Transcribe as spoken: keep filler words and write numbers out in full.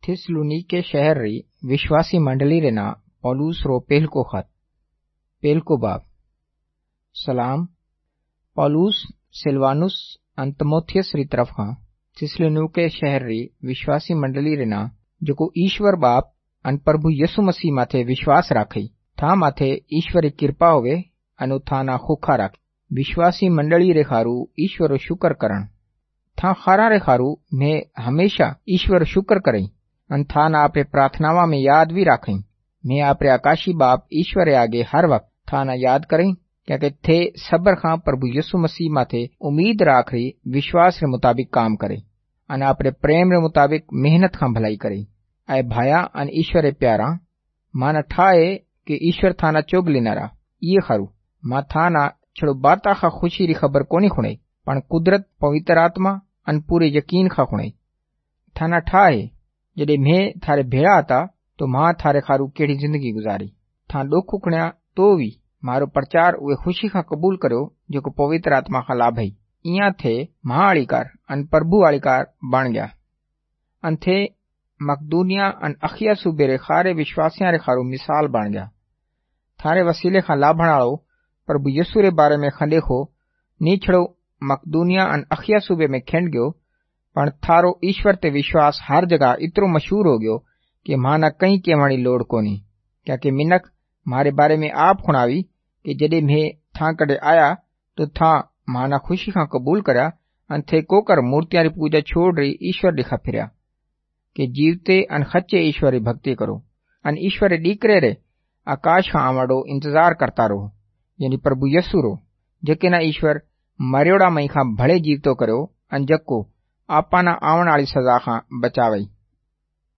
थिस्सलुनीके शहर री विश्वासी मंडली रे ना पौलुस रो पहल को खत पहल को बाब। सलाम पौलुस सिलवानुस अन तीमुथियुस री तरफ हां थिस्सलुनीके शहर री विश्वासी मंडली रे ना जो ईश्वर बाप अन प्रभु यीशु मसीह माथे विश्वास राखी था माथे ईश्वरी कृपा होवे अनु थाना खोखा राख विश्वासी मंडली रे खारू ईश्वर शुक्र करण था खारा रे खारू मैं हमेशा ईश्वर शुक्र करई अन थाना आपरे प्रार्थनावा में याद भी राखई। मैं आपरे आकाशी बाप ईश्वर आगे हर वक्त थाना याद करई क्या थे सबर खां प्रभु यीशु मसीह माथे उम्मीद राख रही विश्वास रे मुताबिक काम करे अन आपरे प्रेम रे मुताबिक मेहनत खां भलाई करे। आए भाया अन ईश्वर प्यारा माना ठाए कि ईश्वर थाना चोग लिनारा ये खरू मा थाना छड़ो बाता खा खुशी री खबर कोनी खुणे पण कुदरत पवित्र आत्मा अन पूरे यकीन खा खुणे थाना ठाए जडे मैं थारे भेड़ा आता तो मां थारे खारू केड़ी जिंदगी गुजारी था दुख उखण्या तो भी मारो प्रचार वे खुशी खा कबूल करो जो को पवित्र आत्मा खा लाभ है इया थे महाआलिकार अन प्रभु आलिकार बन गया अन थे मकदूनिया अन अखिया सूबे रे खारे विश्वासियां रे खारू मिसाल बन गया थारे वसीले खा लाभण आलो प्रभु यीशु रे बारे में खंदेखो नी छड़ो मकदूनिया अन अखिया सूबे में खेंड गयो पण थारो ईश्वर ते विश्वास हर जगह इतरो मशहूर हो गयो कि माना कई केवणी लोड़ कोनी क्या कि मिनक मारे बारे में आप खुणावी कि जडे मैं था कड़े आया तो था माना खुशी खां कबूल करया अन थे कोकर मूर्तियां री पूजा छोड़ रही ईश्वर दिखा फिरया कि जीवते अन खच्चे ईश्वर री भक्ति करो अन ईश्वर रे डीकरे रे आकाश खां आवड़ो इंतजार करता रहो यानी प्रभु यीशु रो जके ना ईश्वर मर्योड़ा मई खां भले जीवतो करो अन जको आपाना आवण वाली सजा खां बचावई।